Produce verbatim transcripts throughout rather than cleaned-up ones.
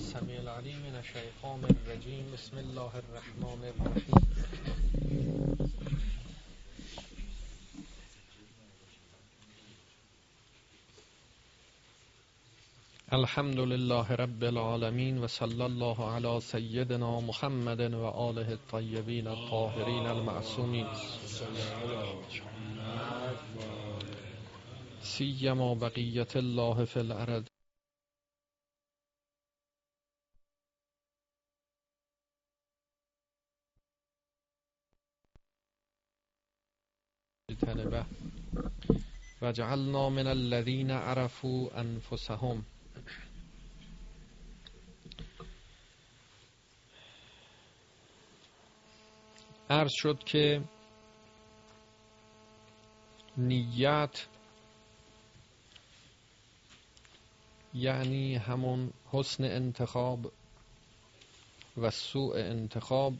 السمیع العلیم من الشیطان الرجیم. بسم الله الرحمن الرحیم. الحمد لله رب العالمین و صلی الله علی سیدنا محمد و آله الطیبین الطاهرین المعصومین، سیما بقیت الله فی الارض. و جعلنا من الذین عرفوا انفسهم. عرض شد که نیت یعنی همون حسن انتخاب و سوء انتخاب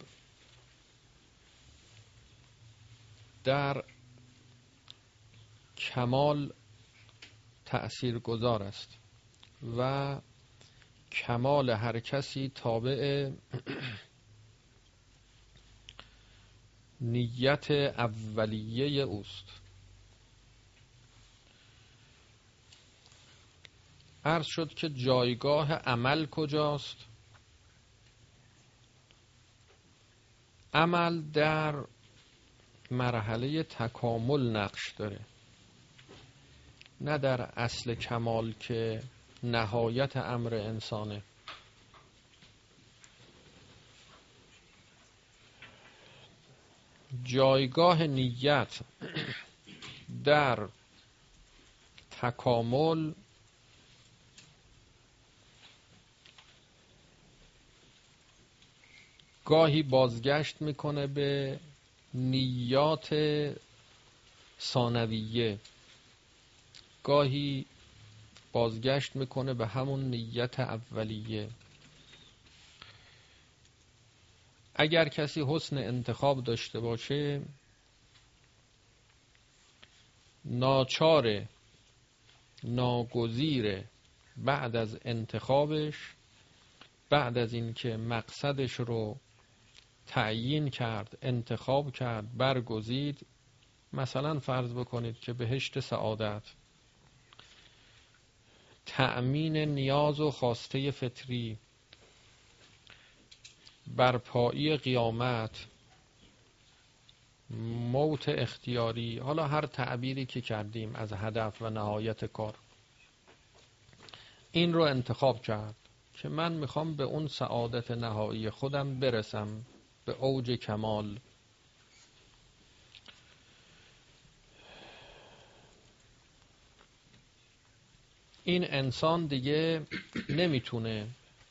در کمال تأثیر گذار است و کمال هر کسی تابع نیت اولیه اوست. عرض شد که جایگاه عمل کجاست؟ عمل در مرحله تکامل نقش داره، نه در اصل کمال که نهایت امر انسانه. جایگاه نیت در تکامل گاهی بازگشت میکنه به نیات ثانویه، گاهی بازگشت میکنه به همون نیت اولیه. اگر کسی حسن انتخاب داشته باشه، ناچاره ناگزیره بعد از انتخابش، بعد از اینکه مقصدش رو تعیین کرد، انتخاب کرد، برگزید، مثلا فرض بکنید که بهشت سعادت، تأمین نیاز و خواسته فطری، برپایی قیامت، موت اختیاری، حالا هر تعبیری که کردیم از هدف و نهایت کار، این رو انتخاب کرد که من میخوام به اون سعادت نهایی خودم برسم، به اوج کمال. این انسان دیگه نمیتونه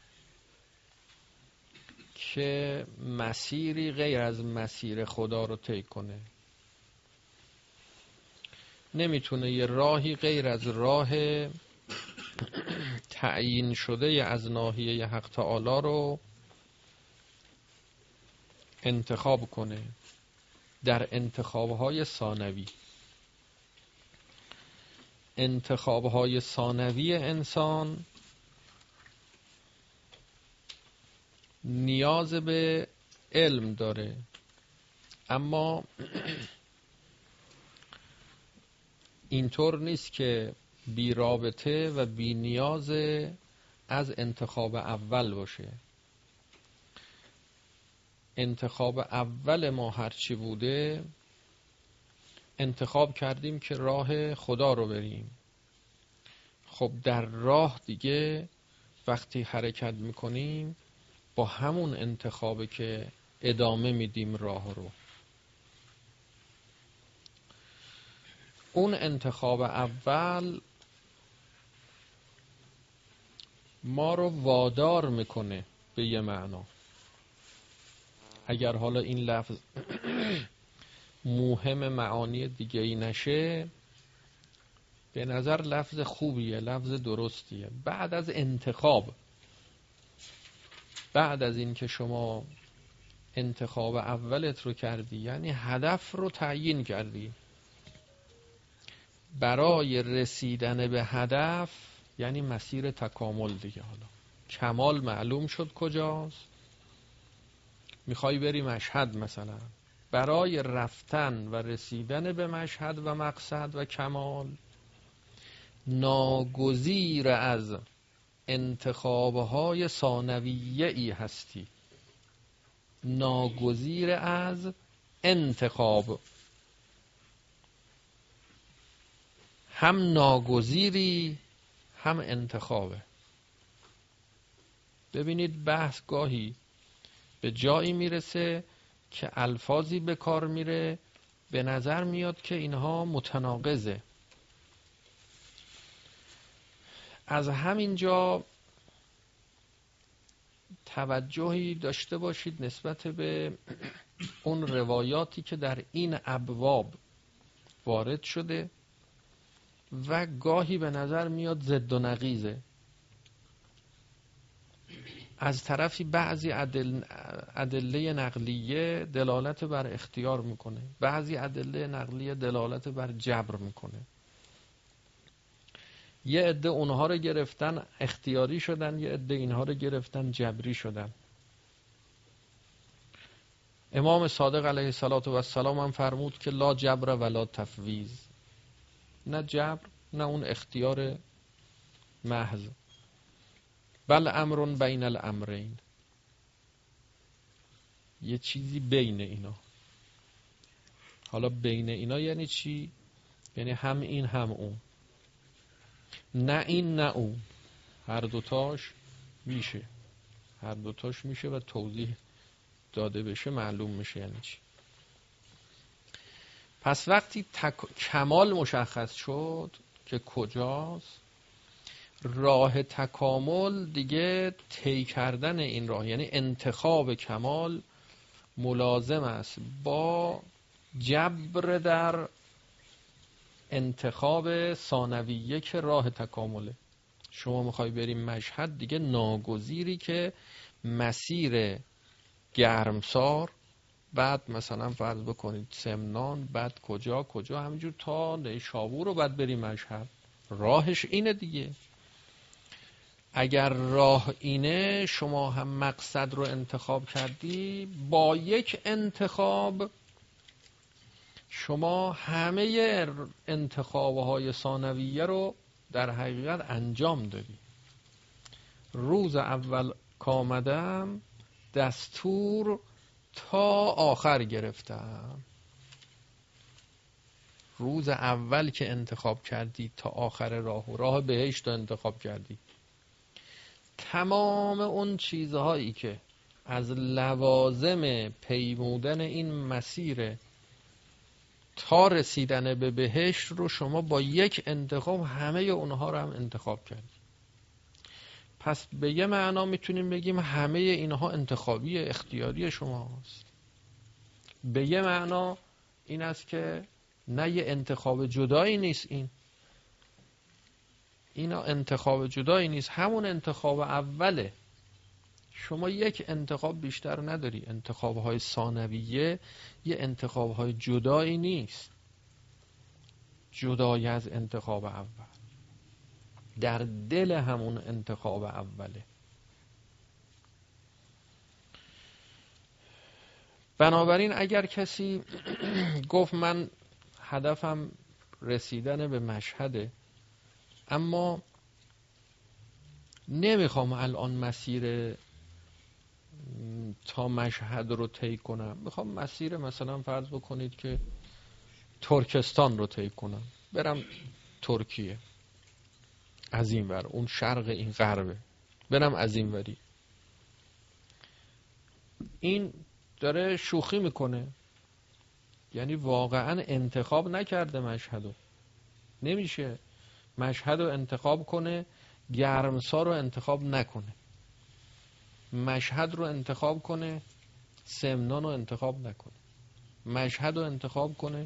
که مسیری غیر از مسیر خدا رو طی کنه، نمیتونه یه راهی غیر از راه تعیین شده از ناحیه حق تعالی رو انتخاب کنه. در انتخابهای ثانوی، انتخابهای ثانوی انسان نیاز به علم داره، اما اینطور نیست که بی رابطه و بی نیاز از انتخاب اول باشه. انتخاب اول ما هرچی بوده، انتخاب کردیم که راه خدا رو بریم. خب در راه دیگه وقتی حرکت میکنیم با همون انتخابه که ادامه میدیم راه رو. اون انتخاب اول ما رو وادار میکنه به یه معنا. اگر حالا این لفظ مهم معانی دیگه ای نشه، به نظر لفظ خوبیه، لفظ درستیه. بعد از انتخاب، بعد از این که شما انتخاب اولت رو کردی، یعنی هدف رو تعیین کردی، برای رسیدن به هدف یعنی مسیر تکامل دیگه. حالا کمال معلوم شد کجاست، میخوای بری مشهد مثلا، برای رفتن و رسیدن به مشهد و مقصد و کمال ناگزیر از انتخابهای ثانویه ای هستی، ناگزیر از انتخاب، هم ناگزیری هم انتخابه. ببینید بحث گاهی به جایی میرسه که الفاظی به کار میره به نظر میاد که اینها متناقضه. از همین جا توجهی داشته باشید نسبت به اون روایاتی که در این ابواب وارد شده و گاهی به نظر میاد ضد و نقیضه. از طرفی بعضی ادل... ادله نقلیه دلالت بر اختیار میکنه، بعضی ادله نقلیه دلالت بر جبر میکنه. یه عده اونها رو گرفتن اختیاری شدن، یه عده اینها رو گرفتن جبری شدن. امام صادق علیه السلام هم فرمود که لا جبر ولا تفویض، نه جبر نه اون اختیار محض، بل امر بین الامرین، یه چیزی بین اینا. حالا بین اینا یعنی چی؟ یعنی هم این هم اون، نه این نه اون، هر دوتاش میشه، هر دوتاش میشه و توضیح داده بشه معلوم میشه یعنی چی. پس وقتی تک... کمال مشخص شد که کجاست، راه تکامل دیگه طی کردن این راه، یعنی انتخاب کمال ملازم است با جبر در انتخاب ثانویه که راه تکامله. شما میخوای بریم مشهد، دیگه ناگزیری که مسیر گرمسار، بعد مثلا فرض بکنید سمنان، بعد کجا کجا همینجور تا نیشابور رو بعد بریم مشهد. راهش اینه دیگه. اگر راه اینه، شما هم مقصد رو انتخاب کردی، با یک انتخاب شما همه انتخابهای ثانویه رو در حقیقت انجام دادی. روز اول کامدم دستور تا آخر گرفتم. روز اول که انتخاب کردی تا آخر راه و راه بهشت رو انتخاب کردی، تمام اون چیزهایی که از لوازم پیمودن این مسیر تا رسیدن به بهشت رو شما با یک انتخاب همه اونها رو هم انتخاب کردی. پس به یه معنا میتونیم بگیم همه اینها انتخابی اختیاری شماست. به یه معنا این است که نه یه انتخاب جدایی نیست، این اینا انتخاب جدایی نیست، همون انتخاب اوله. شما یک انتخاب بیشتر نداری. انتخابهای ثانویه یه انتخابهای جدایی نیست، جدای از انتخاب اول، در دل همون انتخاب اوله. بنابراین اگر کسی گفت من هدفم رسیدن به مشهده، اما نمیخوام الان مسیر تا مشهد رو طی کنم، میخوام مسیر مثلا فرض بکنید که ترکستان رو طی کنم، برم ترکیه، از این ور، اون شرق این غربه، برم از این وری. این داره شوخی میکنه، یعنی واقعا انتخاب نکرده مشهدو. نمیشه مشهد رو انتخاب کنه گرمسار رو انتخاب نکنه، مشهد رو انتخاب کنه سمنان رو انتخاب نکنه، مشهد رو انتخاب کنه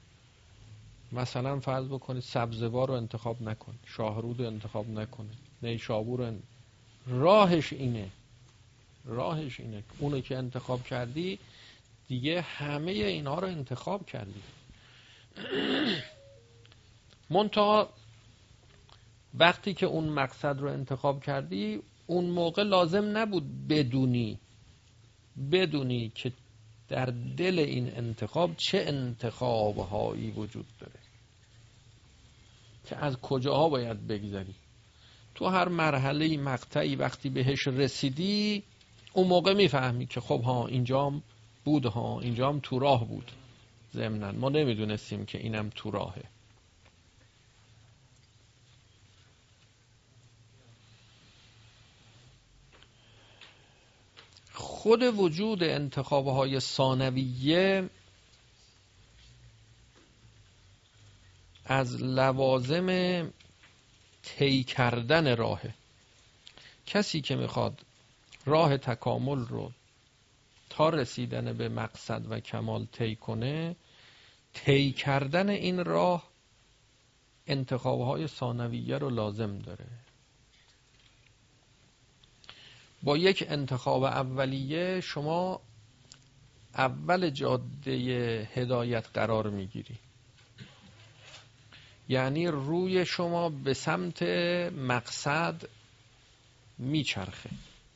مثلا فرض بکنید سبزوار رو انتخاب نکنه، شاهرود رو انتخاب نکنه، نیشابور رو ان... راهش اینه، راهش اینه. اونو که انتخاب کردی دیگه همه اینها رو انتخاب کردی. منتها وقتی که اون مقصد رو انتخاب کردی، اون موقع لازم نبود بدونی بدونی که در دل این انتخاب چه انتخابهایی وجود داره که از کجاها باید بگذری. تو هر مرحله مقطعی وقتی بهش رسیدی اون موقع میفهمی که خب ها اینجام بود، ها اینجام تو راه بود. ضمناً ما نمیدونستیم که اینم تو راهه. خود وجود انتخابهای ثانویه از لوازم طی کردن راهه. کسی که میخواد راه تکامل رو تا رسیدن به مقصد و کمال طی کنه، طی کردن این راه انتخابهای ثانویه رو لازم داره. با یک انتخاب اولیه شما اول جاده هدایت قرار میگیری، یعنی روی شما به سمت مقصد میچرخه.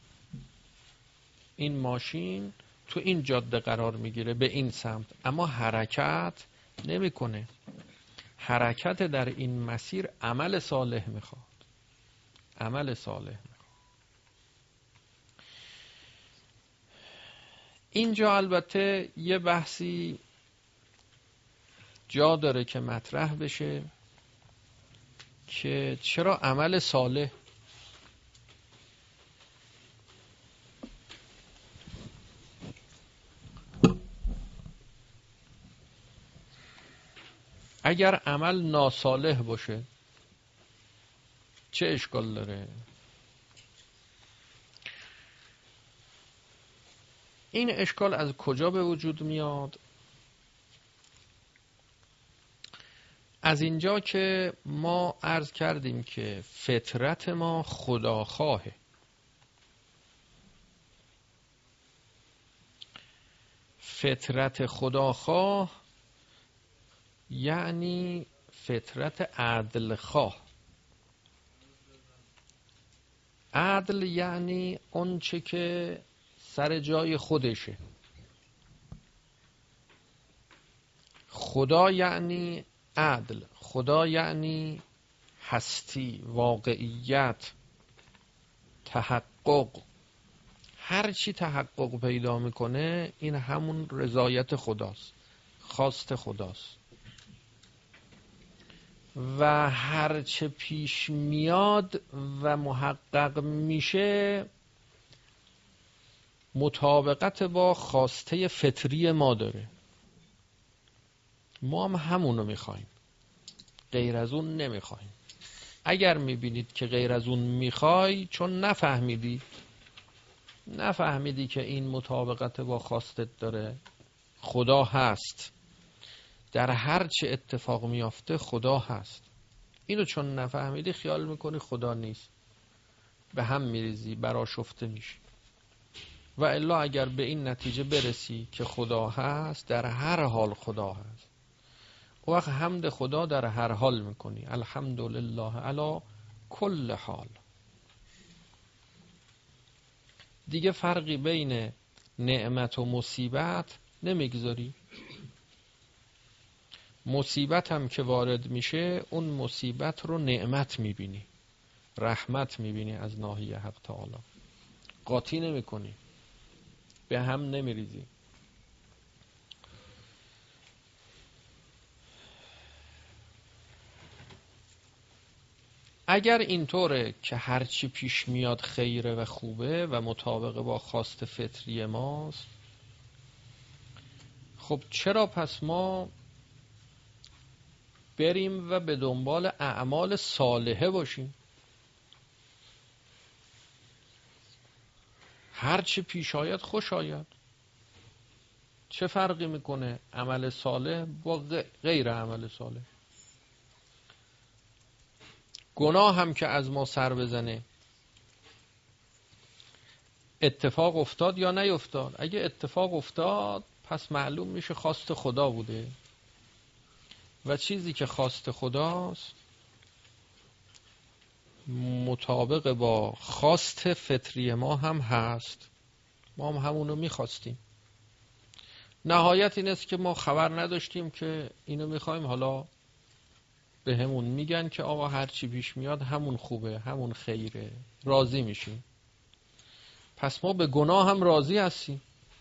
این ماشین تو این جاده قرار میگیره به این سمت، اما حرکت نمیکنه. حرکت در این مسیر عمل صالح میخواد. عمل صالح میخواد. اینجا البته یه بحثی جا داره که مطرح بشه که چرا عمل صالح؟ اگر عمل ناصالح باشه چه اشکال داره؟ این اشکال از کجا به وجود میاد؟ از اینجا که ما عرض کردیم که فطرت ما خداخواهه. فطرت خداخواه یعنی فطرت عدل خواه. عدل یعنی اون چه که سر جای خودشه. خدا یعنی عدل. خدا یعنی هستی، واقعیت، تحقق. هر چی تحقق پیدا میکنه این همون رضایت خداست، خواست خداست. و هر چه پیش میاد و محقق میشه مطابقت با خواسته فطری ما داره. ما هم همونو میخوایم، غیر از اون نمیخوایم. اگر میبینید که غیر از اون میخوای، چون نفهمیدی نفهمیدی که این مطابقت با خواستت داره. خدا هست، در هر چه اتفاق میافته خدا هست. اینو چون نفهمیدی خیال میکنی خدا نیست، به هم میریزی، برآشفته میشی. و الا اگر به این نتیجه برسی که خدا هست، در هر حال خدا هست، و وقت حمد خدا در هر حال میکنی. الحمدلله علی کل حال. دیگه فرقی بین نعمت و مصیبت نمیگذاری. مصیبت هم که وارد میشه اون مصیبت رو نعمت میبینی، رحمت میبینی از ناحیه حق تعالی. قاطی نمی کنی، به هم نمیریزی. اگر اینطوره که هرچی پیش میاد خیره و خوبه و مطابق با خواست فطری ماست، خب چرا پس ما بریم و به دنبال اعمال صالحه باشیم؟ هرچی پیش آید خوش آید. چه فرقی میکنه عمل صالح با غیر عمل صالح؟ گناه هم که از ما سر بزنه، اتفاق افتاد یا نیفتاد؟ اگه اتفاق افتاد پس معلوم میشه خواست خدا بوده، و چیزی که خواست خداست مطابق با خواست فطری ما هم هست، ما هم همونو میخواستیم. نهایت این است که ما خبر نداشتیم که اینو میخوایم، حالا به همون میگن که آقا هر چی پیش میاد همون خوبه، همون خیره، راضی میشیم. پس ما به گناه هم راضی هستیم،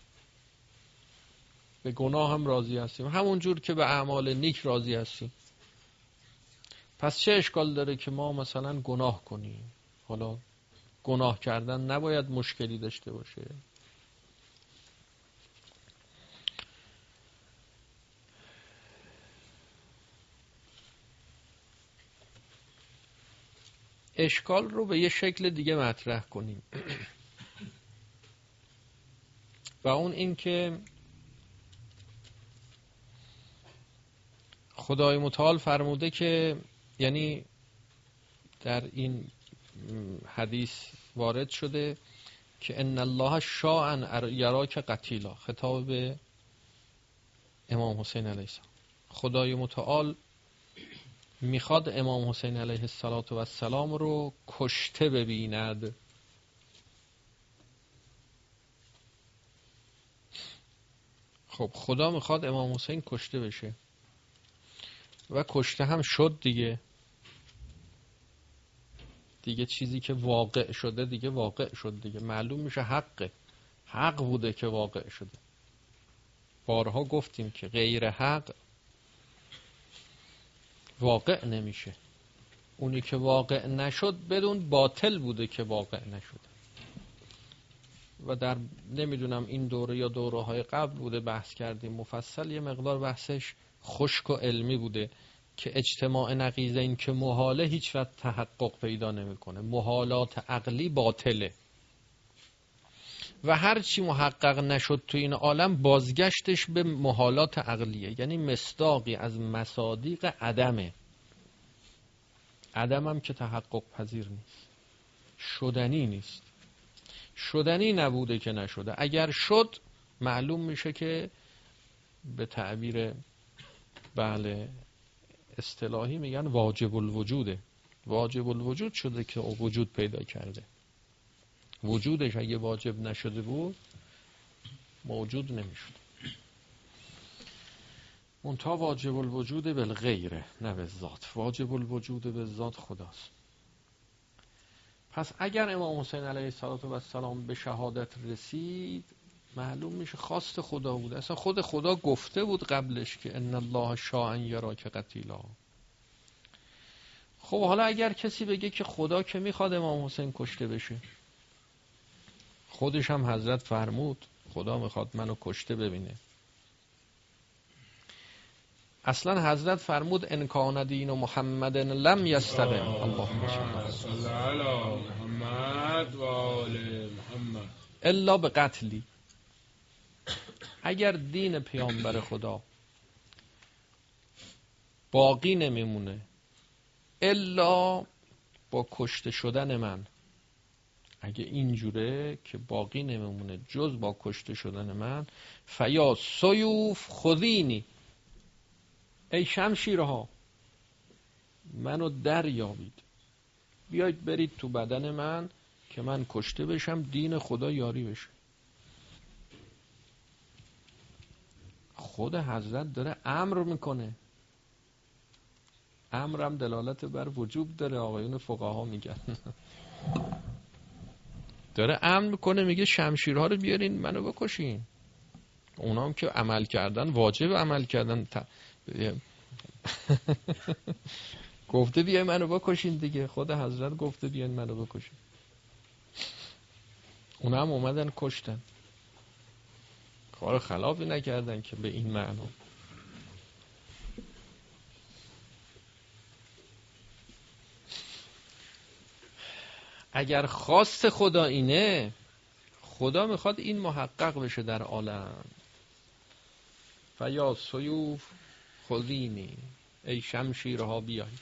به گناه هم راضی هستیم، همون جور که به اعمال نیک راضی هستیم. پس چه اشکال داره که ما مثلا گناه کنیم؟ حالا گناه کردن نباید مشکلی داشته باشه. اشکال رو به یه شکل دیگه مطرح کنیم و اون این که خدای متعال فرموده که، یعنی در این حدیث وارد شده که ان الله شاء یراک قتیلا، خطاب به امام حسین علیه السلام. خدای متعال میخواد امام حسین علیه السلام رو کشته ببیند. خب خدا میخواد امام حسین کشته بشه و کشته هم شد دیگه. دیگه چیزی که واقع شده دیگه واقع شد دیگه، معلوم میشه حقه، حق بوده که واقع شده. بارها گفتیم که غیر حق واقع نمیشه، اونی که واقع نشد بدون باطل بوده که واقع نشد. و در نمیدونم این دوره یا دوره های قبل بوده بحث کردیم مفصل، یه مقدار بحثش خشک و علمی بوده که اجتماع نقیضین که محاله هیچ وقت تحقق پیدا نمیکنه. محالات عقلی باطله و هر چی محقق نشد تو این عالم بازگشتش به محالات عقلیه، یعنی مصداقی از مصادیق عدمه. عدم هم که تحقق پذیر نیست، شدنی نیست. شدنی نبوده که نشده. اگر شد معلوم میشه که به تعبیر بله اصطلاحی میگن واجب الوجوده. واجب الوجود شده که وجود پیدا کرده. وجودش اگه واجب نشده بود موجود نمیشد. منتها واجب الوجود بالغیره نه به ذات. واجب الوجود به ذات خداست. پس اگر امام حسین علیه السلام به شهادت رسید معلوم میشه خواست خدا بود. اصلا خود خدا گفته بود قبلش که ان الله شاء یراک قتیلا. خب حالا اگر کسی بگه که خدا که میخواد امام حسین کشته بشه، خودش هم حضرت فرمود خدا میخواد منو کشته ببینه. اصلا حضرت فرمود ان کان دین محمد لم یستقم. اللهم صل علی محمد و آل محمد الا به قتلی. اگر دین پیامبر خدا باقی نمیمونه الا با کشته شدن من، اگه اینجوره که باقی نمیمونه جز با کشته شدن من، فیا سیوف خذینی، ای شمشیرها منو در یابید، بیایید برید تو بدن من که من کشته بشم دین خدا یاری بشه. خود حضرت داره امر میکنه. امرم دلالت بر وجوب داره، آقایون فقها میگن. داره امر میکنه میگه شمشیرها رو بیارین منو بکشین. اونا هم که عمل کردن واجب عمل کردن ت... گفته بیای منو بکشین دیگه. خود حضرت گفته بیاین منو بکشین. اونا هم اومدن کشتن، کار خلافی نکردن که به این معنا. اگر خواست خدا اینه، خدا میخواد این محقق بشه در عالم. فیا سیوف خذینی، ای شمشیرها بیایید،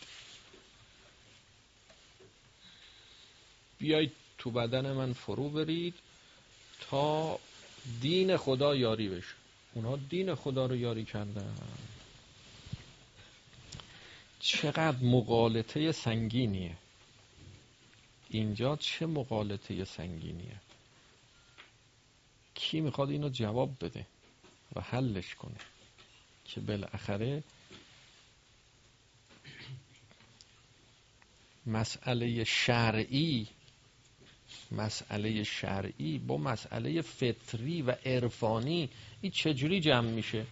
بیایید تو بدن من فرو برید تا دین خدا یاری بشه. اونها دین خدا رو یاری کردن. چقدر مغالطه سنگینیه. اینجا چه مغالطه سنگینیه. کی میخواد اینو جواب بده و حلش کنه که بالاخره مسئله شرعی مسئله شرعی با مسئله فطری و عرفانی این چجوری جمع میشه؟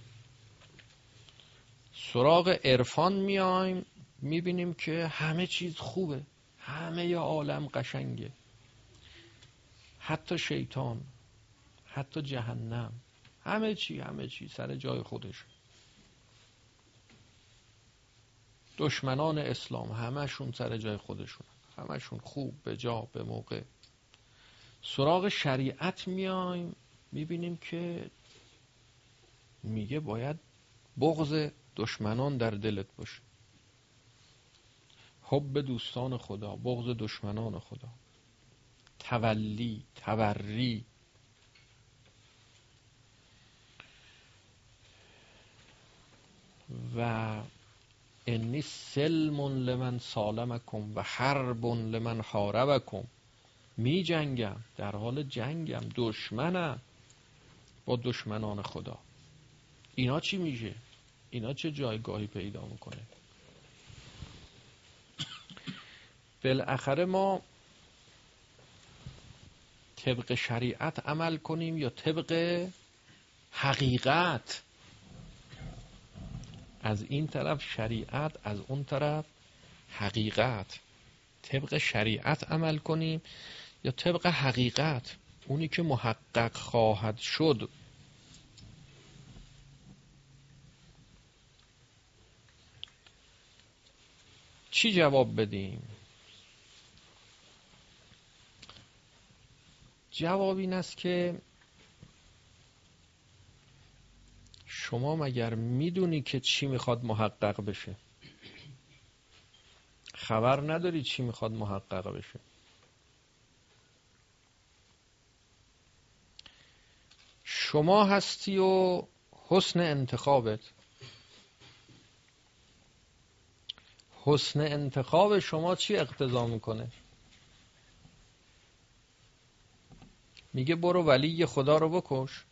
سراغ عرفان میایم میبینیم که همه چیز خوبه، همه عالم قشنگه، حتی شیطان، حتی جهنم، همه چی همه چی سر جای خودش. دشمنان اسلام همشون سر جای خودشون، همشون خوب، به جا، به موقع. سراغ شریعت میایم میبینیم که میگه باید بغض دشمنان در دلت باشه، حب دوستان خدا، بغض دشمنان خدا، تولی، توری. و انی سلم لمن سالمکم و حرب لمن حاربکم. می جنگم، در حال جنگم، دشمنم با دشمنان خدا. اینا چی میشه؟ اینا چه جایگاهی پیدا میکنه؟ بالاخره ما طبق شریعت عمل کنیم یا طبق حقیقت؟ از این طرف شریعت، از اون طرف حقیقت. طبق شریعت عمل کنیم یا طبق حقیقت، اونی که محقق خواهد شد. چی جواب بدیم؟ جواب این است که شما مگر میدونی که چی میخواد محقق بشه؟ خبر نداری چی میخواد محقق بشه. شما هستی و حسن انتخابت. حسن انتخاب شما چی اقتضا میکنه؟ میگه برو ولی خدا رو بکش.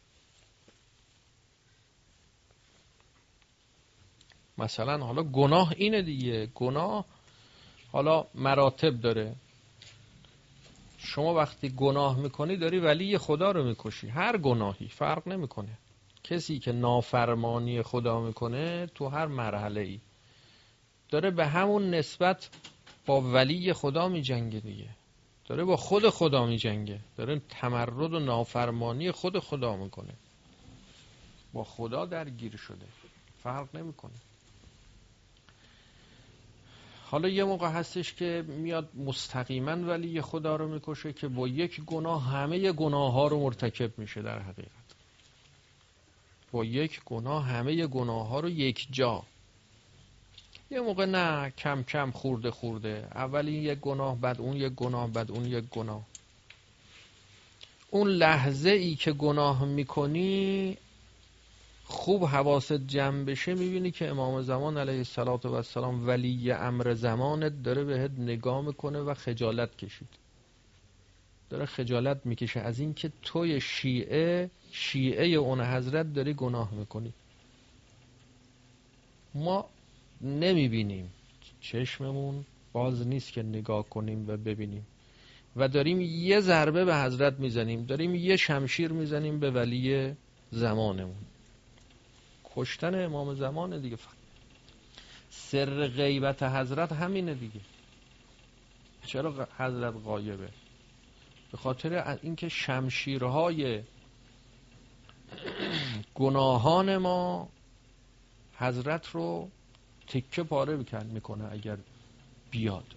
مثلا حالا گناه اینه دیگه، گناه حالا مراتب داره. شما وقتی گناه میکنی داری ولی خدا رو میکشی. هر گناهی فرق نمیکنه. کسی که نافرمانی خدا میکنه تو هر مرحله ای داره به همون نسبت با ولی خدا میجنگه دیگه، داره با خود خدا میجنگه، داره تمرد و نافرمانی خود خدا میکنه، با خدا درگیر شده، فرق نمیکنه. حالا یه موقع هستش که میاد مستقیما ولی خدا رو میکشه که با یک گناه همه گناه ها رو مرتکب میشه. در حقیقت با یک گناه همه گناه ها رو یک جا. یه موقع نه، کم کم، خورده خورده، اولی یک گناه، بعد اون یک گناه، بعد اون یک گناه. اون لحظه ای که گناه میکنی خوب حواست جمع بشه میبینی که امام زمان علیه السلام ولی امر زمانت داره بهت نگاه میکنه و خجالت کشید، داره خجالت میکشه از این که توی شیعه شیعه اون حضرت داری گناه میکنی. ما نمیبینیم، چشممون باز نیست که نگاه کنیم و ببینیم و داریم یه ضربه به حضرت میزنیم، داریم یه شمشیر میزنیم به ولی زمانمون. کشتن امام زمان دیگه. سر غیبت حضرت همینه دیگه. چرا حضرت غایبه؟ به خاطر اینکه شمشیرهای گناهان ما حضرت رو تکه پاره میکنه اگر بیاد،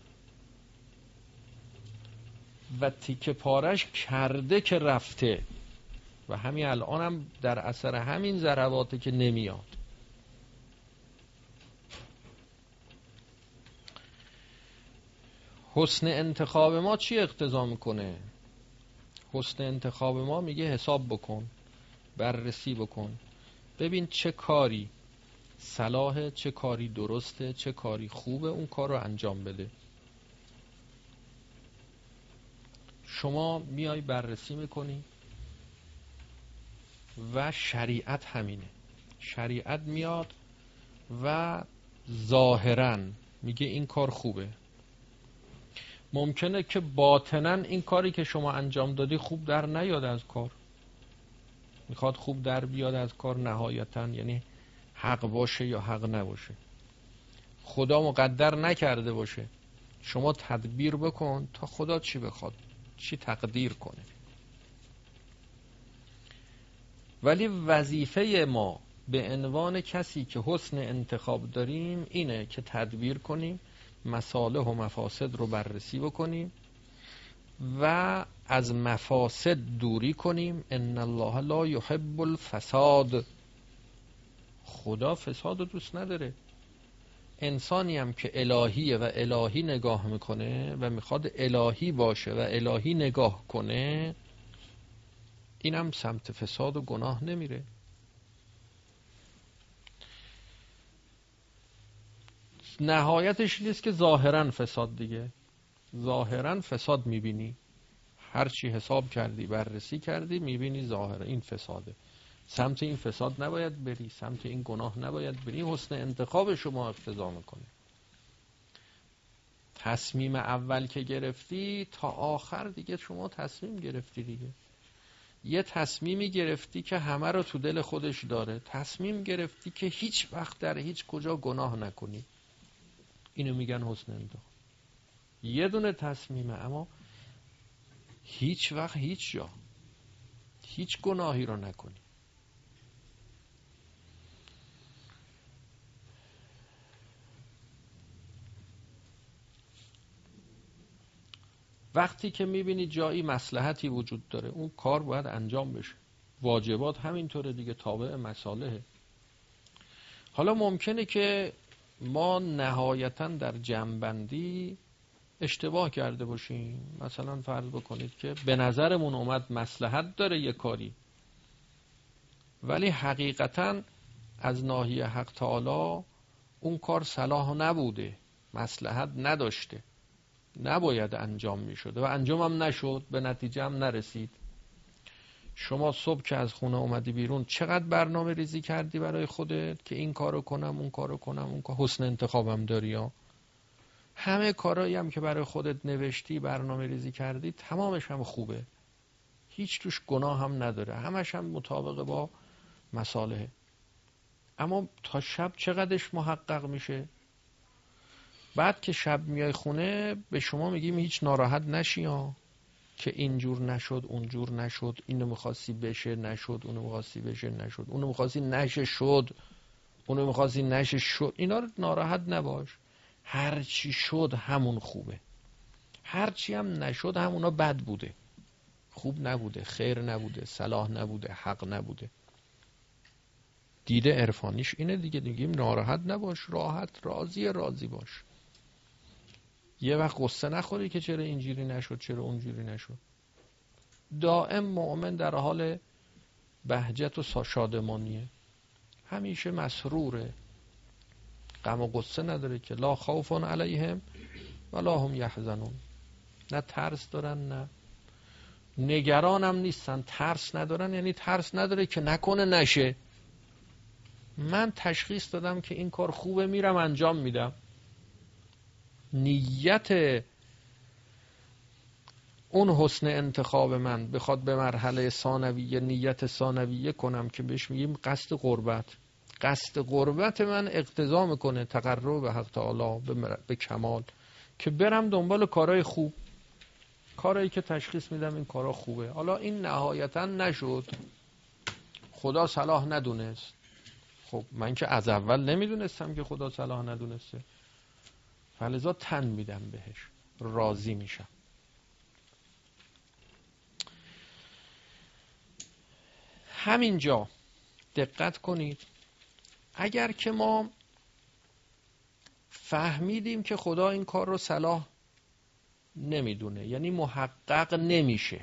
و تکه پارش کرده که رفته و همین الان هم در اثر همین ضرباته که نمیاد. حسن انتخاب ما چی اقتضا میکنه؟ حسن انتخاب ما میگه حساب بکن، بررسی بکن، ببین چه کاری صلاحه، چه کاری درسته، چه کاری خوبه، اون کار رو انجام بده. شما میای بررسی میکنی و شریعت همینه. شریعت میاد و ظاهراً میگه این کار خوبه. ممکنه که باطناً این کاری که شما انجام دادی خوب در نیاد از کار، میخواد خوب در بیاد از کار نهایتاً، یعنی حق باشه یا حق نباشه، خدا مقدر نکرده باشه. شما تدبیر بکن تا خدا چی بخواد، چی تقدیر کنه. ولی وظیفه ما به عنوان کسی که حسن انتخاب داریم اینه که تدبیر کنیم، مصالح و مفاسد رو بررسی بکنیم و از مفاسد دوری کنیم. ان الله لا یحب الفساد، خدا فساد رو دوست نداره. انسانی هم که الهیه و الهی نگاه میکنه و میخواد الهی باشه و الهی نگاه کنه، اینم سمت فساد و گناه نمیره. نهایتش نیست که ظاهرا فساد، دیگه ظاهرا فساد میبینی، هرچی حساب کردی بررسی کردی میبینی ظاهرا این فساده. سمت این فساد نباید بری، سمت این گناه نباید بری. حسن انتخاب شما اقتضا میکنه. تصمیم اول که گرفتی تا آخر دیگه شما تصمیم گرفتی دیگه. یه تصمیمی گرفتی که همه رو تو دل خودش داره، تصمیم گرفتی که هیچ وقت در هیچ کجا گناه نکنی، اینو میگن حسن انتخاب. یه دونه تصمیمه اما هیچ وقت هیچ جا هیچ گناهی رو نکنی. وقتی که میبینی جایی مصلحتی وجود داره اون کار باید انجام بشه. واجبات همینطوره دیگه، تابع مصالحه. حالا ممکنه که ما نهایتاً در جمع‌بندی اشتباه کرده باشیم. مثلا فرض بکنید که به نظرمون اومد مصلحت داره یه کاری، ولی حقیقتاً از ناحیه حق تعالی اون کار صلاح نبوده، مصلحت نداشته، نباید انجام می شده و انجام هم نشد، به نتیجه هم نرسید. شما صبح که از خونه اومدی بیرون چقدر برنامه ریزی کردی برای خودت که این کارو کنم اون کارو کنم اون کار. حسن انتخابم داری ها. همه کارایی هم که برای خودت نوشتی برنامه ریزی کردی تمامش هم خوبه، هیچ توش گناه هم نداره، همش هم مطابق با مصالحه. اما تا شب چقدرش محقق میشه؟ بعد که شب میای خونه به شما میگیم هیچ ناراحت نشی ها که اینجور نشد اونجور نشد، اینو میخواستی بشه نشد، اونو میخواستی بشه نشد، اونو میخواستی نشه شد، اونو میخواستی نشه شد. اینا رو ناراحت نباش، هر چی شد همون خوبه، هر چی هم نشد همونا بد بوده، خوب نبوده، خیر نبوده، صلاح نبوده، حق نبوده. دیده عرفانیش اینه دیگه، میگیم ناراحت نباش، راحت راضی راضی باش. یه وقت قصه نخوری که چرا اینجوری نشد چرا اونجوری نشد. دائم مؤمن در حال بهجت و شادمانیه، همیشه مسروره، غم و قصه نداره که لا خوف علیهم ولا هم یحزنون. نه ترس دارن نه نگران هم نیستن. ترس ندارن یعنی ترس نداره که نکنه نشه. من تشخیص دادم که این کار خوبه، میرم انجام میدم. نیت اون حسن انتخاب من بخواد به مرحله ثانویه نیت ثانویه کنم که بهش میگیم قصد قربت. قصد قربت من اقتضا میکنه تقرب به حق تعالی به کمال، که برم دنبال کارهای خوب، کارهایی که تشخیص میدم این کارها خوبه. حالا این نهایتا نشد، خدا صلاح ندونست، خب من که از اول نمیدونستم که خدا صلاح ندونسته، فلذا تن میدم بهش، راضی میشم. همینجا دقت کنید، اگر که ما فهمیدیم که خدا این کار رو صلاح نمیدونه، یعنی محقق نمیشه،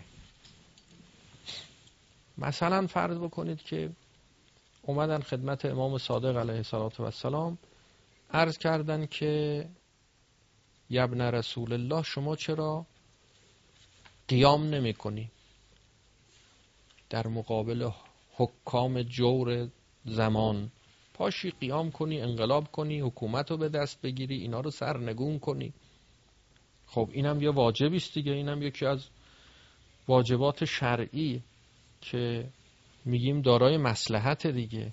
مثلا فرض بکنید که اومدن خدمت امام صادق علیه السلام عرض کردن که یا ابن رسول الله شما چرا قیام نمی کنی در مقابل حکام جور زمان، پاشی قیام کنی، انقلاب کنی، حکومت رو به دست بگیری، اینا رو سرنگون کنی. خب اینم یه واجبی است دیگه، اینم یکی از واجبات شرعی که میگیم دارای مصلحت دیگه.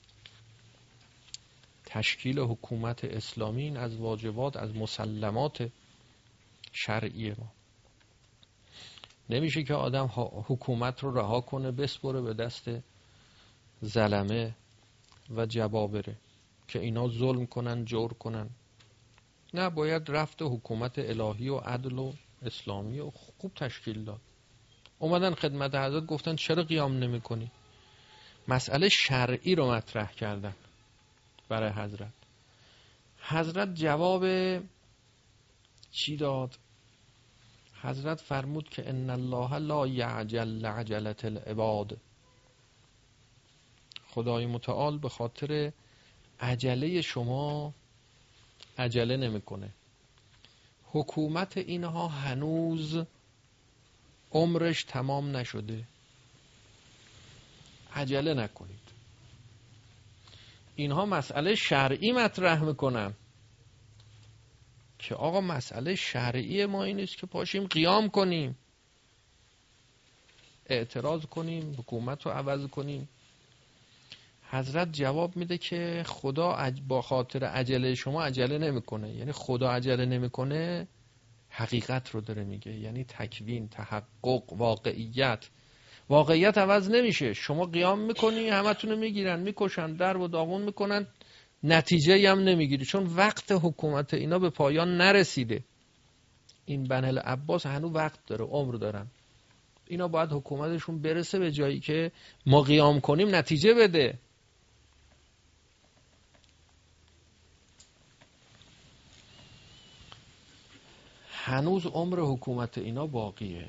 تشکیل حکومت اسلامی این از واجبات، از مسلمات شرعی ما. نمیشه که آدم حکومت رو رها کنه بسپره به دست ظلمه و جبابره که اینا ظلم کنن، جور کنن. نه، باید رفت حکومت الهی و عدل و اسلامی و خوب تشکیل داد. اومدن خدمت حضرت گفتن چرا قیام نمی کنی؟ مسئله شرعی رو مطرح کردن برای حضرت. حضرت جواب چی داد؟ حضرت فرمود که ان الله لا یعجل عجلة العباد. خدای متعال به خاطر عجله شما عجله نمیکنه. حکومت اینها هنوز عمرش تمام نشده، عجله نکنید. اینها مسئله شرعی مطرح میکنن که آقا مسئله شرعی ما این است که پاشیم قیام کنیم، اعتراض کنیم، حکومت رو عوض کنیم. حضرت جواب میده که خدا با خاطر عجله شما عجله نمیکنه. یعنی خدا عجله نمیکنه حقیقت رو داره میگه، یعنی تکوین، تحقق، واقعیت. واقعیت عوض نمیشه. شما قیام میکنی، همتون میگیرن، میکشن، در و داغون میکنن، نتیجه هم نمیگیری، چون وقت حکومت اینا به پایان نرسیده. این بنی العباس هنوز وقت داره، عمر دارن. اینا باید حکومتشون برسه به جایی که ما قیام کنیم نتیجه بده. هنوز عمر حکومت اینا باقیه.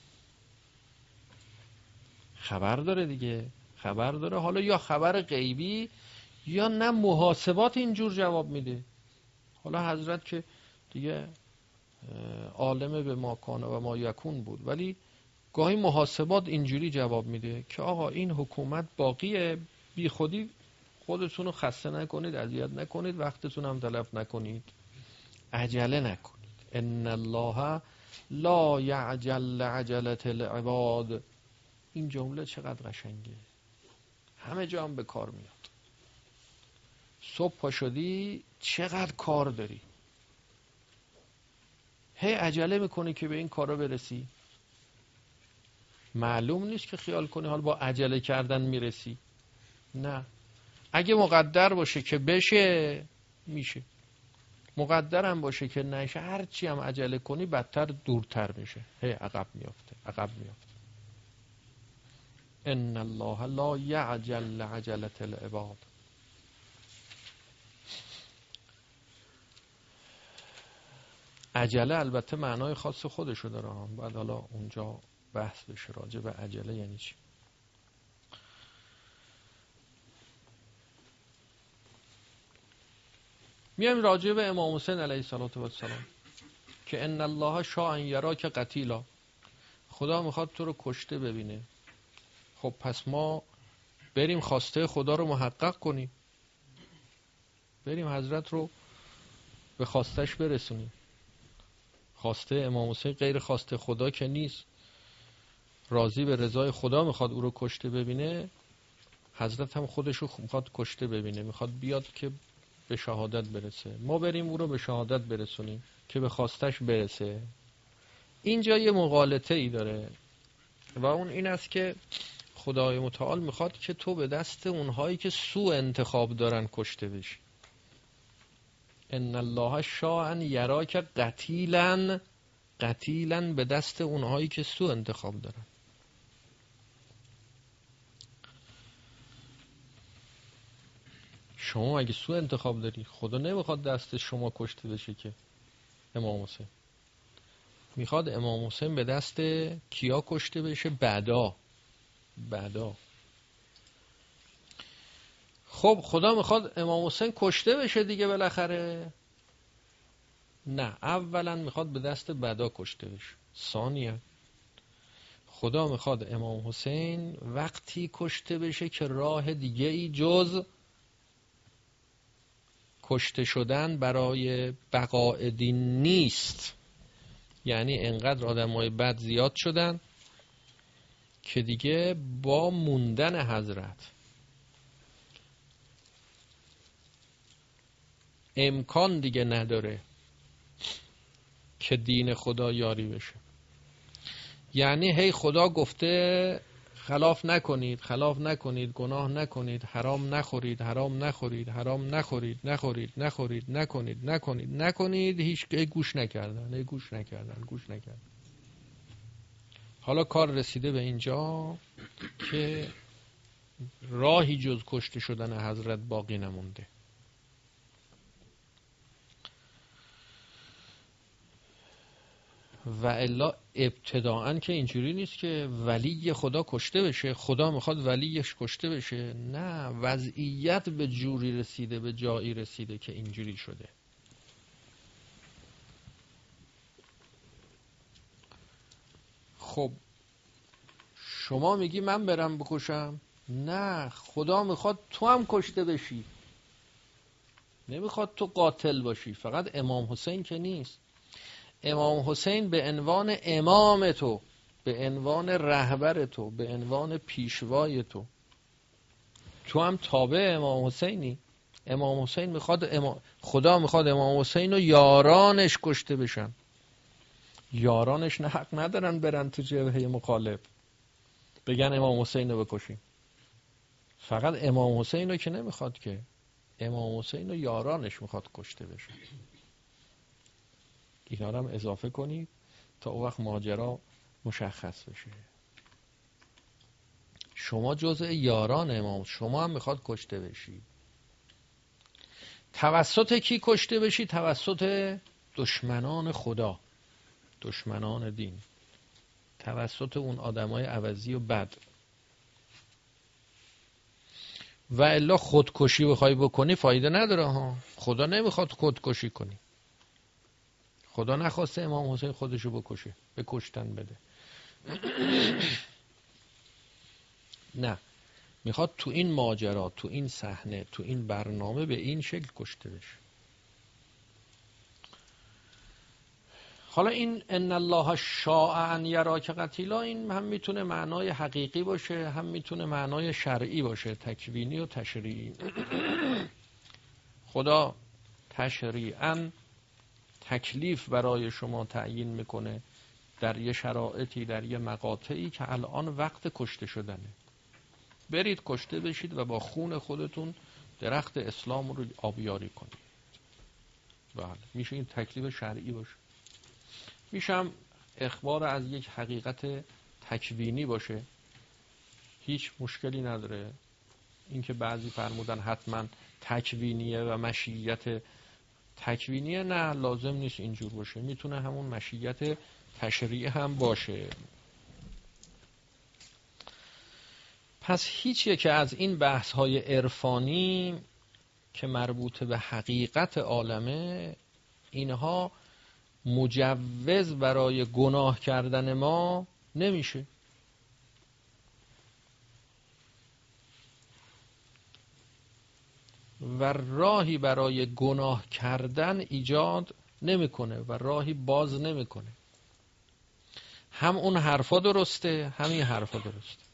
خبر داره دیگه، خبر داره. حالا یا خبر غیبی یا نه محاسبات اینجور جواب میده. حالا حضرت که دیگه عالم به ما کان و ما یکون بود، ولی گاهی محاسبات اینجوری جواب میده که آقا این حکومت باقیه، بی خودی خودتون رو خسته نکنید، اذیت نکنید، وقتتون هم تلف نکنید، عجله نکنید. ان الله لا یعجل عجلة العباد. این جمله چقدر قشنگه، همه جا هم به کار میاد. صبح پا شدی چقدر کار داری، هی عجله میکنی که به این کارا برسی. معلوم نیست که خیال کنی حال با عجله کردن میرسی. نه، اگه مقدر باشه که بشه میشه، مقدر هم باشه که نشه، هرچی هم عجله کنی بدتر دورتر میشه، هی عقب میافته، عقب میافته. ان الله لا یعجل عجلة العباد. عجله البته معنای خاص خودشو داره، بعد حالا اونجا بحث بشه راجع به عجله یعنی چی. میایم راجع به امام حسین علیه السلام که ان الله شاء ان یراک قتیلا. خدا میخواد تو رو کشته ببینه. خب پس ما بریم خواسته خدا رو محقق کنیم، بریم حضرت رو به خواستش برسونیم. خواسته امام حسین غیر خواسته خدا که نیست، راضی به رضای خدا میخواد او رو کشته ببینه. حضرت هم خودش رو میخواد کشته ببینه، میخواد بیاد که به شهادت برسه. ما بریم او رو به شهادت برسونیم که به خواستش برسه. اینجا یه مغالطه ای داره و اون این است که خدای متعال میخواد که تو به دست اونهایی که سوء انتخاب دارن کشته بشی. ان الله شاء ان یراک قتیلا، قتیلا به دست اونهایی که سوء انتخاب دارن. شما اگه سوء انتخاب داری، خدا نمیخواد دست شما کشته بشه که امام حسین. میخواد امام حسین به دست کیا کشته بشه؟ بعدا بعدا خب خدا میخواد امام حسین کشته بشه دیگه بالاخره. نه، اولا میخواد به دست بعدا کشته بشه. ثانیا خدا میخواد امام حسین وقتی کشته بشه که راه دیگه ای جز کشته شدن برای بقاء دین نیست. یعنی انقدر آدمای بد زیاد شدن که دیگه با موندن حضرت امکان دیگه نداره که دین خدا یاری بشه. یعنی هی خدا گفته خلاف نکنید، خلاف نکنید، گناه نکنید، حرام نخورید، حرام نخورید، حرام نخورید، نخورید، نخورید، نکنید، نکنید، نکنید، هیچ گوش نکردن، هی گوش نکردن، گوش نکردن. حالا کار رسیده به اینجا که راهی جز کشته شدن حضرت باقی نمونده. و الا ابتداعاً که اینجوری نیست که ولی خدا کشته بشه، خدا میخواد ولیش کشته بشه. نه، وضعیت به جوری رسیده، به جایی رسیده که اینجوری شده. خب شما میگی من برم بکشم؟ نه، خدا میخواد تو هم کشته بشی، نمیخواد تو قاتل باشی. فقط امام حسین که نیست، امام حسین به عنوان امام تو، به عنوان رهبر تو، به عنوان پیشوای تو، تو هم تابع امام حسینی. امام حسین میخواد امام... خدا میخواد امام حسین و یارانش کشته بشن. یارانش نه حق ندارن برن تو جبهه مخالف بگن امام حسین رو بکشیم. فقط امام حسین رو که نمیخواد، که امام حسین و یارانش میخواد کشته بشن. اینا رو هم اضافه کنید تا اون وقت ماجرا مشخص بشه. شما جزء یاران امام، شما هم میخواد کشته بشی. توسط کی کشته بشی؟ توسط دشمنان خدا، دشمنان دین، توسط اون آدمای عوضی و بد. و الا خودکشی بخوای بکنی فایده نداره ها. خدا نمیخواد خودکشی کنی. خدا نخواسته امام حسین خودشو بکشه، به کشتن بده. نه، میخواد تو این ماجرا، تو این صحنه، تو این برنامه به این شکل کشته بشه. حالا این ان الله شاء ان یراک قتیلا، این هم میتونه معنای حقیقی باشه، هم میتونه معنای شرعی باشه، تکوینی و تشریعی. خدا تشریعاً تکلیف برای شما تعیین میکنه در یه شرایطی، در یه مقاطعی که الان وقت کشته شدنه. برید کشته بشید و با خون خودتون درخت اسلام رو آبیاری کنید. بله، میشه این تکلیف شرعی باشه. میشه هم اخبار از یک حقیقت تکوینی باشه، هیچ مشکلی نداره. اینکه بعضی فرمودن حتما تکوینیه و مشیت تکوینیه، نه، لازم نیست اینجور باشه، میتونه همون مشیت تشریعی هم باشه. پس هیچ یک از این بحث های عرفانی که مربوط به حقیقت عالمه، اینها مجوز برای گناه کردن ما نمیشه. و راهی برای گناه کردن ایجاد نمیکنه و راهی باز نمیکنه. هم اون حرفا درسته، هم این حرفا درسته.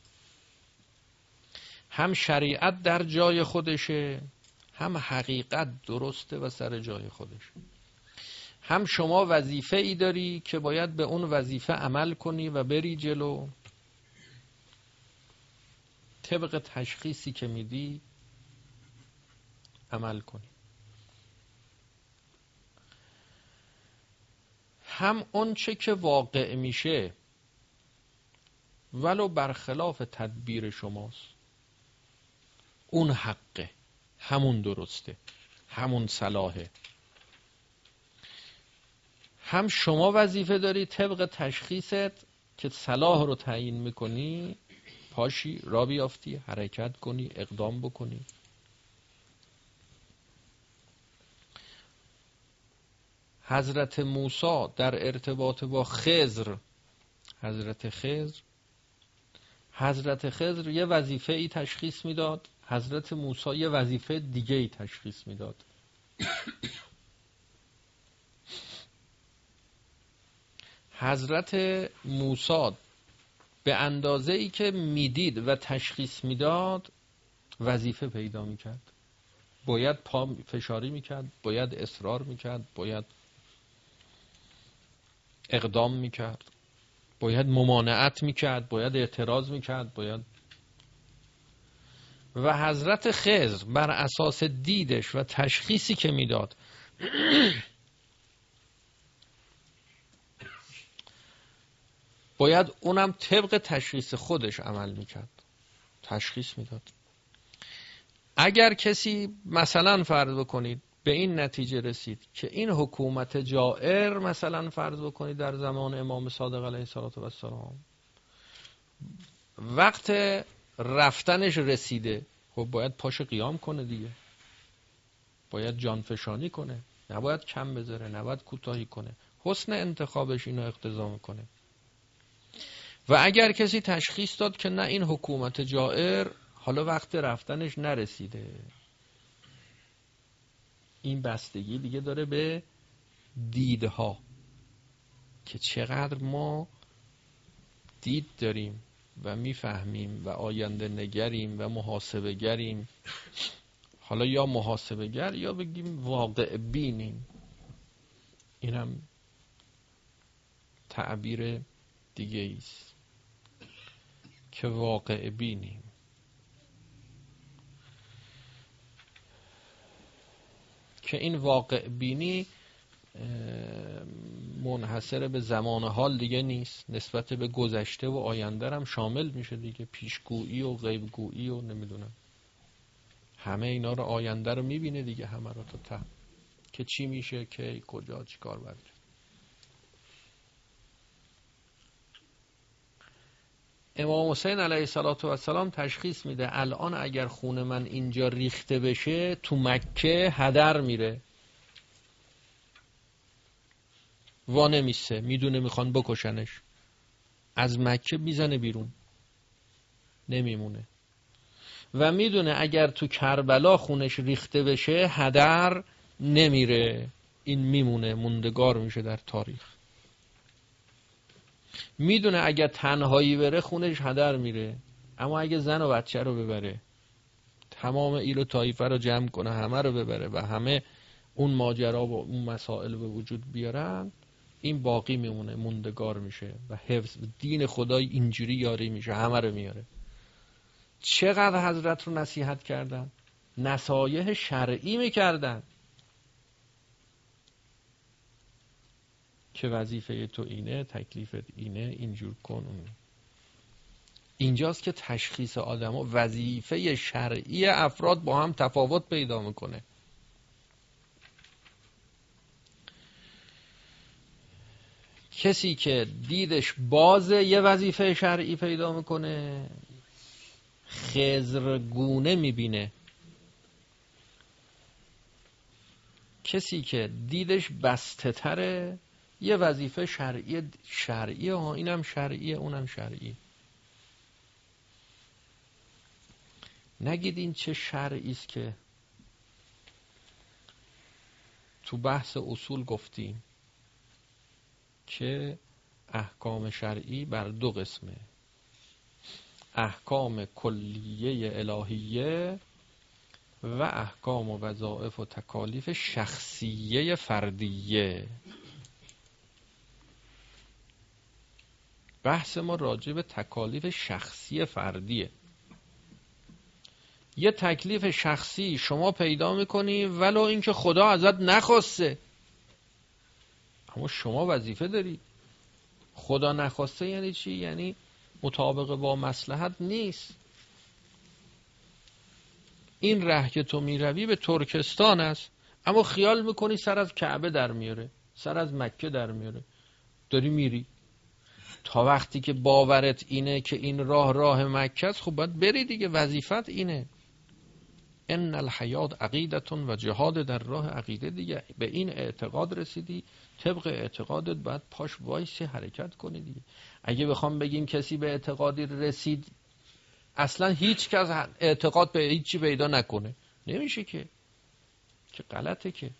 هم شریعت در جای خودشه، هم حقیقت درسته و سر جای خودشه. هم شما وظیفه ای داری که باید به اون وظیفه عمل کنی و بری جلو، طبق تشخیصی که میدی عمل کنی. هم اون چه که واقع میشه ولو برخلاف تدبیر شماست، اون حقه، همون درسته، همون صلاحه. هم شما وظیفه داری طبق تشخیصت که صلاح رو تعیین میکنی، پاشی را بیافتی، حرکت کنی، اقدام بکنی. حضرت موسی در ارتباط با خضر، حضرت خضر حضرت خضر یه وظیفه ای تشخیص میداد، حضرت موسی یه وظیفه دیگه ای تشخیص میداد. حضرت موسی به اندازه ای که میدید و تشخیص میداد وظیفه پیدا میکرد. باید پا فشاری میکرد، باید اصرار میکرد، باید اقدام میکرد، باید ممانعت میکرد، باید اعتراض میکرد، باید. و حضرت خضر بر اساس دیدش و تشخیصی که میداد باید اونم طبق تشخیص خودش عمل میکرد، تشخیص میداد. اگر کسی مثلا فرض بکنید به این نتیجه رسید که این حکومت جائر، مثلا فرض بکنید در زمان امام صادق علیه السلام وقت رفتنش رسیده، خب باید پاش قیام کنه دیگه، باید جانفشانی کنه، نباید کم بذاره، نباید کوتاهی کنه. حسن انتخابش اینو اقتضا میکنه. و اگر کسی تشخیص داد که نه این حکومت جائر حالا وقت رفتنش نرسیده، این بستگی دیگه داره به دیدها که چقدر ما دید داریم و میفهمیم و آینده نگریم و محاسبه گریم. حالا یا محاسبه گر یا بگیم واقع بینیم، اینم تعبیر دیگه ایست که واقع بینیم. که این واقع بینی منحصر به زمان حال دیگه نیست، نسبت به گذشته و آینده هم شامل میشه دیگه، پیشگویی و غیبگویی و نمیدونم همه اینا رو، آینده رو میبینه دیگه، همه رو تا ته که چی میشه، که کجا چی کار باید. امام حسین علیه السلام تشخیص میده الان اگر خون من اینجا ریخته بشه تو مکه هدر میره، وا نمیسته، میدونه میخوان بکشنش، از مکه میزنه بیرون، نمیمونه. و میدونه اگر تو کربلا خونش ریخته بشه هدر نمیره، این میمونه، موندگار میشه در تاریخ. میدونه اگر تنهایی بره خونش هدر میره، اما اگه زن و بچه رو ببره، تمام ایل و طایفه رو جمع کنه، همه رو ببره و همه اون ماجرا و اون مسائل به وجود بیارن، این باقی میمونه، موندگار میشه و حفظ دین خدای اینجوری یاری میشه، همه رو میاره. چقدر حضرت رو نصیحت کردن، نصایح شرعی میکردن که وظیفه تو اینه، تکلیفت اینه، اینجور کن اون. اینجاست که تشخیص آدم و وظیفه شرعی افراد با هم تفاوت پیدا میکنه. کسی که دیدش بازه یه وظیفه شرعی پیدا میکنه، خضرگونه میبینه. کسی که دیدش بسته تره یه وظیفه شرعی شرعی ها، اینم شرعیه اونم شرعی. نگید این چه شرعی است که تو بحث اصول گفتیم که احکام شرعی بر دو قسمه، احکام کلیه الهیه و احکام و وظایف و تکالیف شخصیه فردیه. بحث ما راجع به تکالیف شخصی فردیه. یه تکلیف شخصی شما پیدا میکنی ولو اینکه خدا ازت نخواسته، اما شما وظیفه داری. خدا نخواسته یعنی چی؟ یعنی مطابق با مصلحت نیست. این ره که تو میروی به ترکستان است، اما خیال میکنی سر از کعبه در میاره، سر از مکه در میاره، داری میری. تا وقتی که باورت اینه که این راه راه مکه است، خب باید بری دیگه، وظیفت اینه. ان الحیات عقیدتون و جهاد در راه عقیده دیگه. به این اعتقاد رسیدی، طبق اعتقادت باید پاش وایسی حرکت کنی دیگه. اگه بخوام بگیم کسی به اعتقادی رسید اصلا هیچ کس اعتقاد به هیچ چی پیدا نکنه، نمیشه که که غلطه. که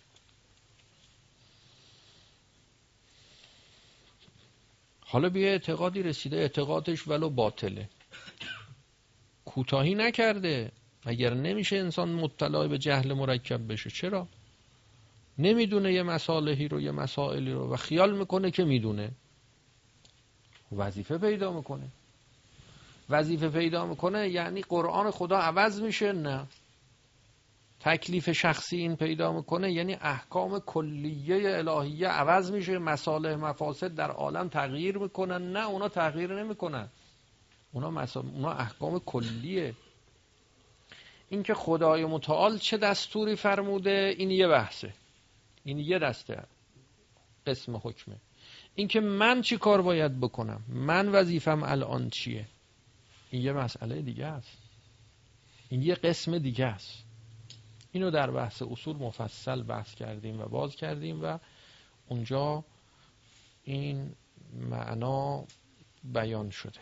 حالا بیا اعتقادی رسیده، اعتقادش ولو باطله، کوتاهی نکرده. مگر نمیشه انسان مبتلا به جهل مرکب بشه؟ چرا؟ نمیدونه یه مصالحی رو، یه مسائلی رو، و خیال میکنه که میدونه. وظیفه پیدا میکنه. وظیفه پیدا میکنه یعنی قرآن خدا عوض میشه؟ نه. تکلیف شخصی این پیدا میکنه یعنی احکام کلیه الهیه عوض میشه، مصالح مفاسد در عالم تغییر میکنن؟ نه، اونا تغییر نمیکنن. اونا, مسا... اونا احکام کلیه. این که خدای متعال چه دستوری فرموده این یه بحثه، این یه دسته قسم حکمه. این که من چی کار باید بکنم، من وظیفم الان چیه، این یه مسئله دیگه است، این یه قسم دیگه است. اینو در بحث اصول مفصل بحث کردیم و باز کردیم و اونجا این معنا بیان شده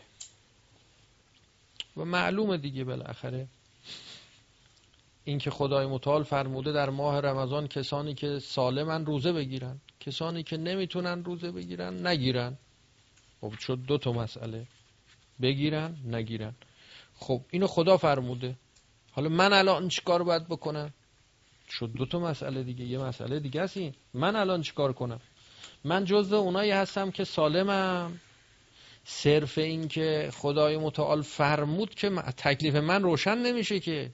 و معلومه دیگه. بالاخره این که خدای متعال فرموده در ماه رمضان کسانی که سالمن روزه بگیرن، کسانی که نمیتونن روزه بگیرن نگیرن. خب شد دو تا مسئله، بگیرن نگیرن. خب اینو خدا فرموده، حالا من الان چیکار باید بکنم؟ شد دو تا مسئله دیگه. یه مسئله دیگه است این، من الان چیکار کنم؟ من جزو اونایی هستم که سالمم، صرف این که خدای متعال فرمود که تکلیف من روشن نمیشه که.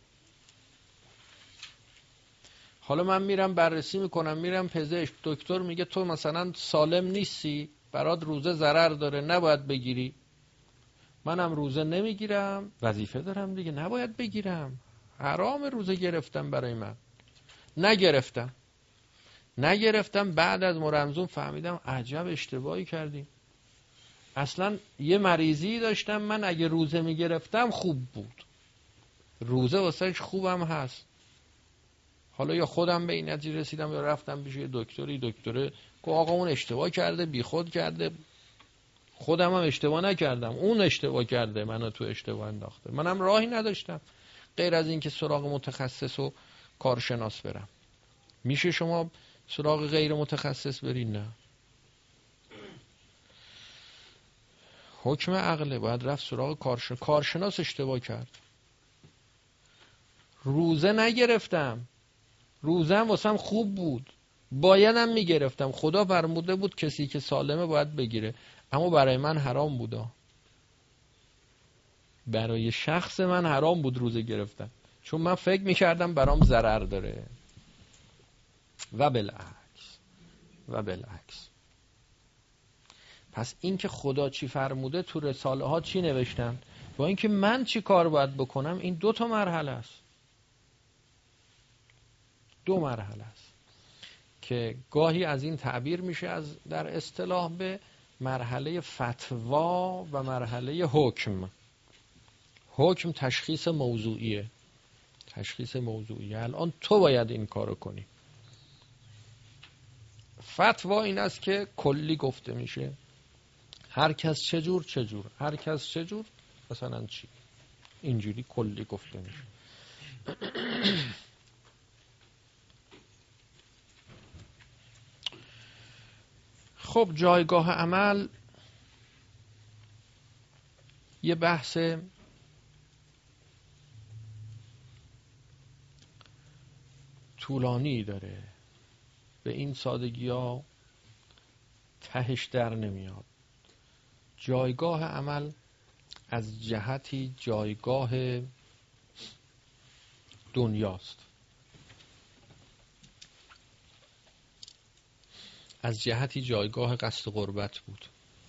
حالا من میرم بررسی میکنم، میرم پزشک، دکتر میگه تو مثلا سالم نیستی، برات روزه ضرر داره، نباید بگیری. منم روزه نمیگیرم، وظیفه دارم دیگه، نباید بگیرم، حرام روزه گرفتم برای من. نگرفتم نگرفتم بعد از ماه رمضان فهمیدم عجب اشتباهی کردیم. اصلا یه مریضی داشتم من، اگه روزه میگرفتم خوب بود، روزه واسهش خوبم هست. حالا یا خودم به این نتیجه رسیدم یا رفتم پیش یه دکتری، دکتره که آقا اون اشتباه کرده، بیخود کرده. خودم هم اشتباه نکردم، اون اشتباه کرده، منو تو اشتباه انداخته. منم راهی نداشتم غیر از این که سراغ متخصص و کارشناس برم. میشه شما سراغ غیر متخصص برین؟ نه، حکم عقله، باید رفت سراغ کارشناس. کارشناس اشتباه کرد، روزه نگرفتم، روزه هم واسم خوب بود، بایدم میگرفتم، خدا فرموده بود کسی که سالمه باید بگیره، اما برای من حرام بودا، برای شخص من حرام بود روزه گرفتم، چون من فکر میکردم برام ضرر داره. و بالعکس و بالعکس. پس این که خدا چی فرموده تو رساله ها چی نوشتن با این که من چی کار باید بکنم، این دو تا مرحله است. دو مرحله است که گاهی از این تعبیر میشه از در اصطلاح به مرحله فتوا و مرحله حکم. حکم تشخیص موضوعیه، تشخیص موضوعیه، الان تو باید این کارو کنی. فتوا این است که کلی گفته میشه، هر کس چجور چجور، هر کس چجور، مثلا چی، اینجوری کلی گفته میشه. خب جایگاه عمل یه بحث طولانی داره، به این سادگی ها تهش در نمیاد. جایگاه عمل از جهتی جایگاه دنیاست، از جهتی جایگاه قصد قربت بود.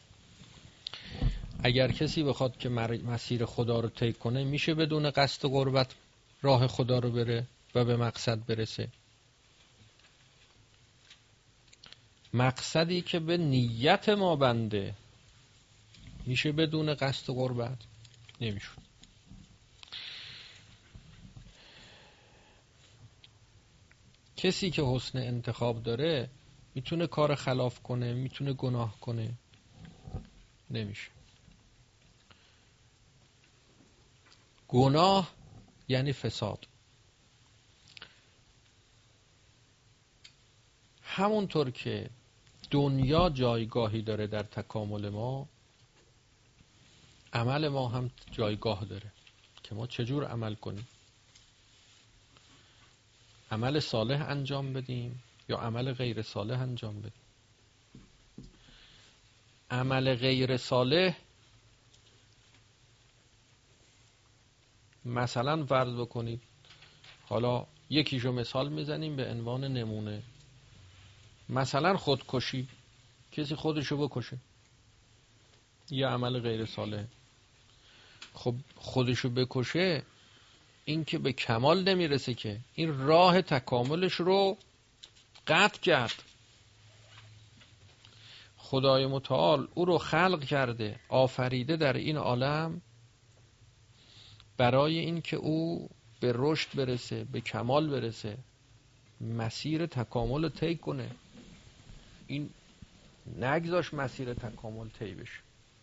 اگر کسی بخواد که مسیر خدا رو طی کنه، میشه بدون قصد قربت راه خدا رو بره و به مقصد برسه. مقصدی که به نیت ما بنده، میشه بدون قصد قربت؟ نمیشه. کسی که حسن انتخاب داره میتونه کار خلاف کنه، میتونه گناه کنه، نمیشه. گناه یعنی فساد. همونطور که دنیا جایگاهی داره در تکامل ما، عمل ما هم جایگاه داره که ما چجور عمل کنیم، عمل صالح انجام بدیم یا عمل غیر صالح انجام بدیم. عمل غیر صالح مثلا فرض بکنید، حالا یکیشو مثال میزنیم به عنوان نمونه، مثلا خودکشی، کسی خودشو بکشه، یه عمل غیر صالح. خب خودشو بکشه این که به کمال نمیرسه، که این راه تکاملش رو قطع کرد. خدای متعال او رو خلق کرده، آفریده در این عالم برای این که او به رشد برسه، به کمال برسه، مسیر تکامل رو طی کنه. این نگذاش مسیر تکامل طی بشه،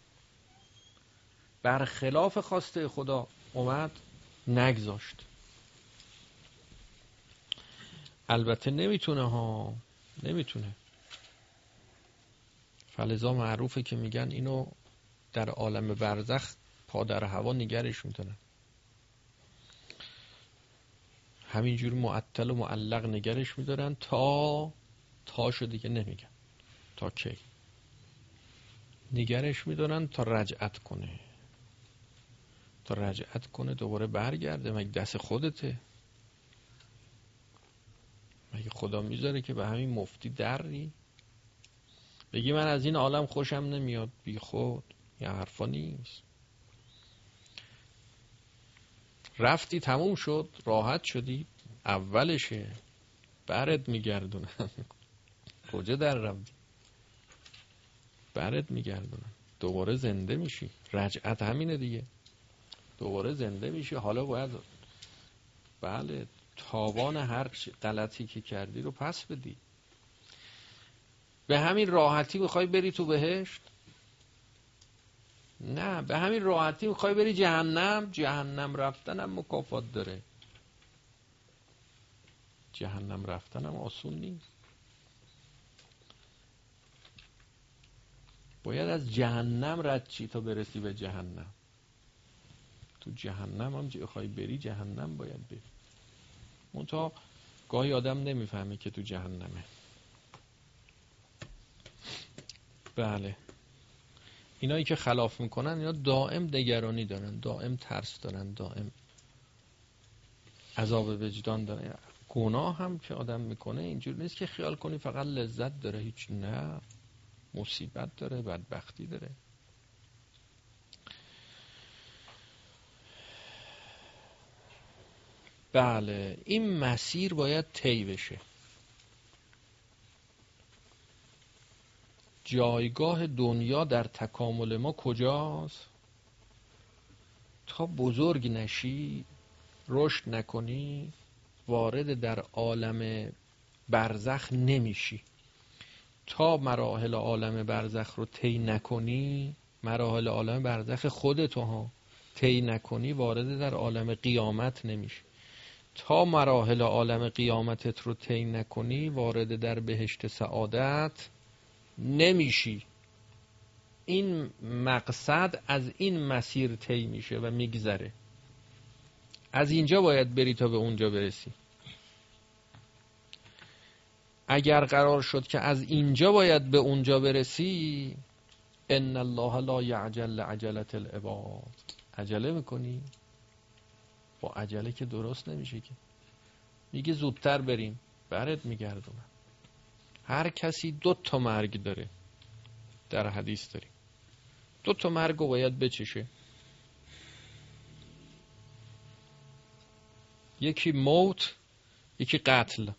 برخلاف خواسته خدا اومد نگذاشت. البته نمیتونه ها، نمیتونه. فلذا معروفه که میگن اینو در عالم برزخ پا در هوا نگرش میتونن، همینجور معطل و معلق نگرش میدارن تا تاشو دیگه نمیگن، تا کی نگرش میدارن تا رجعت کنه، تا رجعت کنه دوباره برگرده. مگه دست خودته؟ مگه خدا میذاره که به همین مفتی دری بگی من از این عالم خوشم نمیاد؟ بی خود، یه حرفا نیست. رفتی تموم شد، راحت شدی، اولشه، برت میگردونن. کجا در رفتی؟ برت میگردونن، دوباره زنده میشی. رجعت همینه دیگه، دوباره زنده میشی. حالا باید بله تاوان هر غلطی که کردی رو پس بدی. به همین راحتی میخوای بری تو بهشت؟ نه، به همین راحتی میخوای بری جهنم؟ جهنم رفتنم مکافات داره، جهنم رفتنم آسون نیست. باید از جهنم رد چی تا برسی به جهنم. تو جهنم هم بخوای بری جهنم باید بری. منتها گاهی آدم نمیفهمه که تو جهنمه. بله، اینایی که خلاف میکنن اینا دائم نگرانی دارن، دائم ترس دارن، دائم عذاب وجدان دارن. گناه هم که آدم میکنه اینجور نیست که خیال کنی فقط لذت داره، هیچ، نه، مصیبت داره، بدبختی داره. بله، این مسیر باید طی بشه. جایگاه دنیا در تکامل ما کجاست؟ تا بزرگ نشی، رشد نکنی، وارد در عالم برزخ نمیشی. تا مراحل عالم برزخ رو طی نکنی، مراحل عالم برزخ خودتو ها طی نکنی، وارد در عالم قیامت نمیشی. تا مراحل عالم قیامتت رو طی نکنی، وارد در بهشت سعادت نمیشی. این مقصد از این مسیر طی میشه و میگذره. از اینجا باید بری تا به اونجا برسی. اگر قرار شد که از اینجا باید به اونجا برسی، ان الله لا یعجل عجلة العباد. عجله میکنی؟ با عجله که درست نمیشه که. میگه زودتر بریم، برات میگردونم. هر کسی دو تا مرگ داره، در حدیث داریم دو تا مرگ رو باید بچشه. یکی موت، یکی قتل.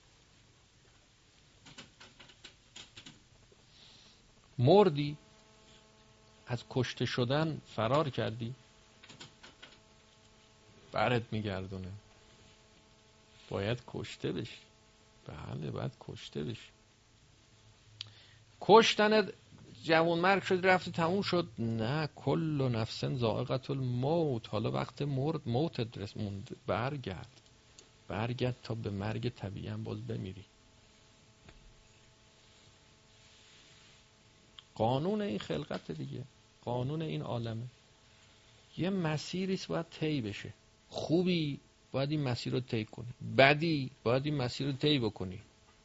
مردی، از کشته شدن فرار کردی، برات میگردونه، باید کشته بشی. بله، باید کشته بشی. کشتنت جوان مرگ شد رفتی تموم شد. نه، کل نفس ذائقة الموت. حالا وقت مرد موتت رسوند، برگرد برگرد تا به مرگ طبیعی هم باز بمیری. قانون این خلقت دیگه، قانون این عالمه. یه مسیریست باید طی بشه. خوبی باید این مسیر رو طی کنی، بدی باید این مسیر رو طی بکنی.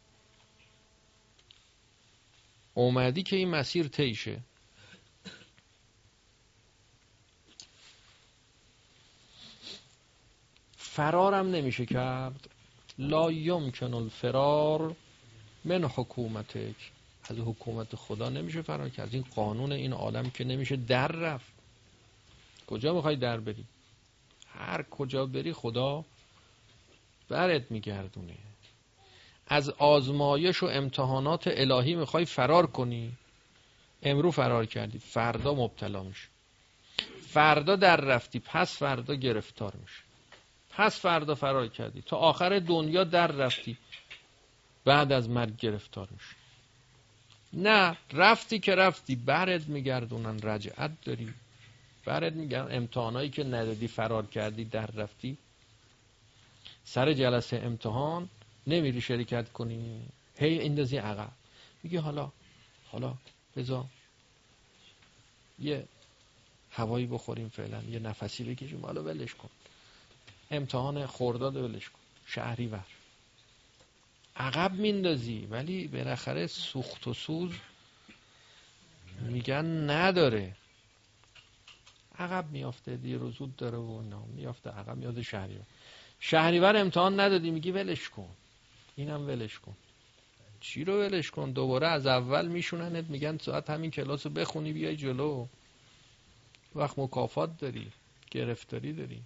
اومدی که این مسیر طی شه. فرارم نمیشه کرد. لا یمکن الفرار من حکومتک. از حکومت خدا نمیشه فرار کرد. از این قانون این عالم که نمیشه در رفت. کجا میخوای در بری؟ هر کجا بری خدا برت میگردونه. از آزمایش و امتحانات الهی میخوای فرار کنی، امرو فرار کردی، فردا مبتلا میشه. فردا در رفتی، پس فردا گرفتار میشه. پس فردا فرار کردی، تا آخر دنیا در رفتی، بعد از مرگ گرفتار میشه. نه، رفتی که رفتی، برت میگردونن، رجعت داری، برت میگردونن. امتحانایی که ندادی، فرار کردی، در رفتی، سر جلسه امتحان نمیری شرکت کنی، هی اندازی عقب، میگی حالا حالا بذار یه هوایی بخوریم فعلا، یه نفسی بکشیم، حالا ولش کن، امتحان خرداد ولش کن، شهریور عقب میندازی. ولی بالاخره سوخت و سوز میگن نداره، عقب میافته، دیر و زود داره و نه میافته عقب، میاد شهریور. شهریور امتحان ندادی، میگی ولش کن، اینم ولش کن. چی رو ولش کن؟ دوباره از اول میشوننت، میگن ساعت همین کلاس رو بخونی بیای جلو، وقت مکافات داری، گرفتاری داری.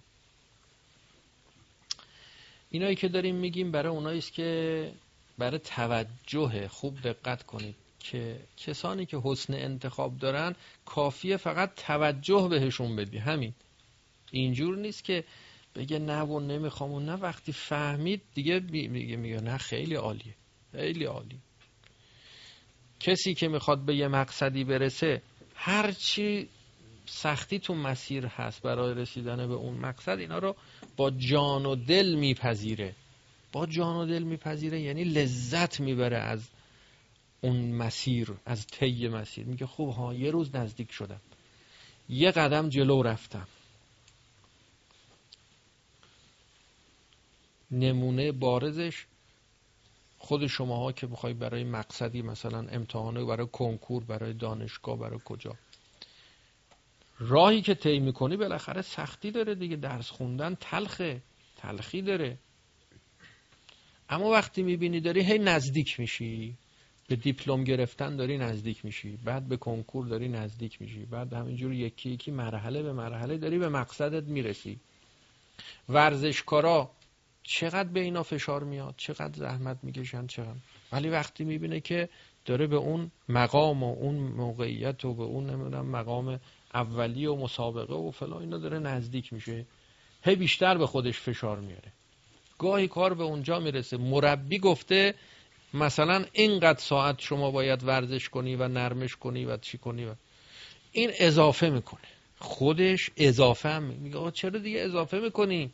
اینایی که داریم میگیم برای اوناییست که برای توجه. خوب دقت کنید که کسانی که حسن انتخاب دارن کافیه فقط توجه بهشون بدی، همین. اینجور نیست که بگه نه و نمیخوام و نه، وقتی فهمید دیگه میگه میگه نه خیلی عالیه، خیلی عالی. کسی که میخواد به یه مقصدی برسه، هر چی سختی تو مسیر هست برای رسیدن به اون مقصد، اینا رو با جان و دل میپذیره. با جان و دل میپذیره یعنی لذت میبره از اون مسیر، از طی مسیر. میگه خب ها، یه روز نزدیک شدم، یه قدم جلو رفتم. نمونه بارزش خود شماها که بخوای برای مقصدی، مثلا امتحانه، برای کنکور، برای دانشگاه، برای کجا، راهی که طی میکنی بالاخره سختی داره دیگه. درس خوندن تلخه، تلخی داره. اما وقتی میبینی داری هی نزدیک میشی به دیپلم گرفتن، داری نزدیک میشی، بعد به کنکور داری نزدیک میشی، بعد همینجور یکی یکی مرحله به مرحله داری به مقصدت میرسی. ورزشکارا چقدر به اینا فشار میاد، چقدر زحمت میکشن، چقدر، ولی وقتی میبینه که داره به اون مقام و اون موقعیت و به اون نمیدونم مقام اولی و مسابقه و فلان اینا داره نزدیک میشه، هی بیشتر به خودش فشار میاره. گاهی کار به اونجا میرسه مربی گفته مثلا اینقدر ساعت شما باید ورزش کنی و نرمش کنی و چی کنی، و این اضافه میکنه، خودش اضافه هم میگه آقا چرا دیگه اضافه میکنی؟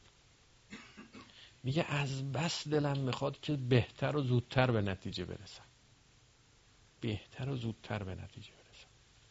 میگه از بس دلم میخواد که بهتر و زودتر به نتیجه برسم، بهتر و زودتر به نتیجه برسم.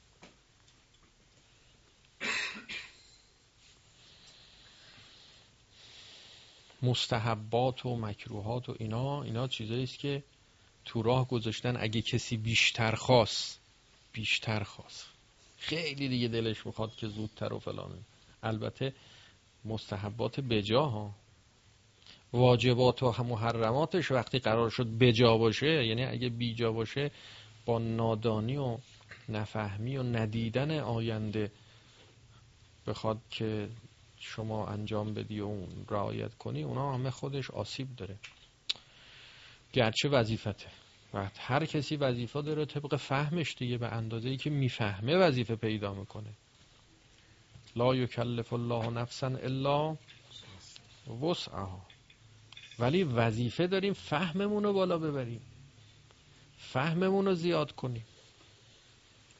مستحبات و مکروهات و اینا اینا چیزایی است که تو راه گذاشتن. اگه کسی بیشتر خواست بیشتر خواست خیلی دیگه دلش میخواد که زودتر و فلانه. البته مستحبات بجا ها، واجبات و محرماتش وقتی قرار شد بجا باشه، یعنی اگه بیجا باشه، با نادانی و نفهمی و ندیدن آینده بخواد که شما انجام بدی و رعایت کنی، اونا همه خودش آسیب داره. گرچه وظیفته و هر کسی وظیفه داره طبق فهمش دیگه، به اندازه‌ای که میفهمه وظیفه پیدا میکنه. لا یکلف الله نفسا الا وسعها. ولی وظیفه داریم فهممون رو بالا ببریم، فهممون رو زیاد کنیم.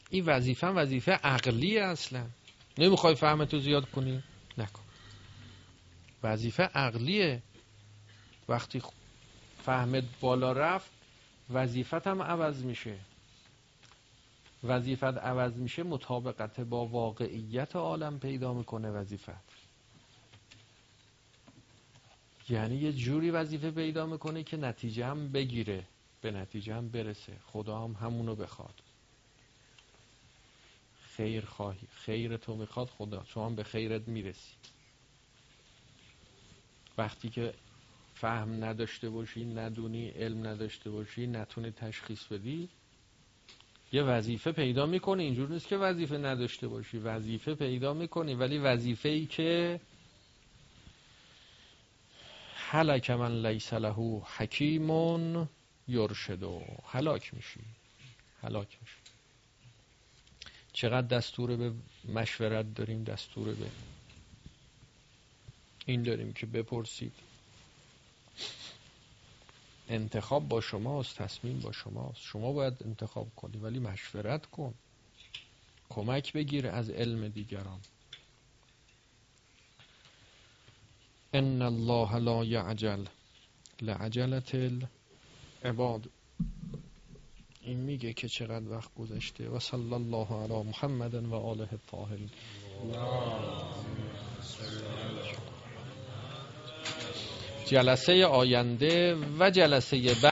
این وظیفه وظیفه عقلی اصلا. نمیخوای فهمتو زیاد کنی نکن. وظیفه عقلیه. وقتی فهمت بالا رفت وظیفت هم عوض میشه. وظیفت عوض میشه مطابقت با واقعیت عالم پیدا میکنه وظیفت. یعنی یه جوری وظیفه پیدا میکنه که نتیجه هم بگیره، به نتیجه هم برسه، خدا هم همونو بخواد. خیر خواهی، خیر تو میخواد خدا، تو هم به خیرت میرسی. وقتی که فهم نداشته باشی، ندونی، علم نداشته باشی، نتونی تشخیص بدی، یه وظیفه پیدا میکنی. اینجور نیست که وظیفه نداشته باشی، وظیفه پیدا میکنی، ولی وظیفه‌ای که هلک من لیس له حکیم یرشدو، هلاک میشی، هلاک میشی. چقدر دستور به مشورت داریم، دستور به این داریم که بپرسید. انتخاب با شماست، تصمیم با شماست، شما باید انتخاب کنی، ولی مشورت کن، کمک بگیر از علم دیگران. ان الله لا یعجل لعجلة العباد. این میگه که چقدر وقت گذشته. و صلی الله علی محمد و آله الطاهرین. جلسه آینده و جلسه بعد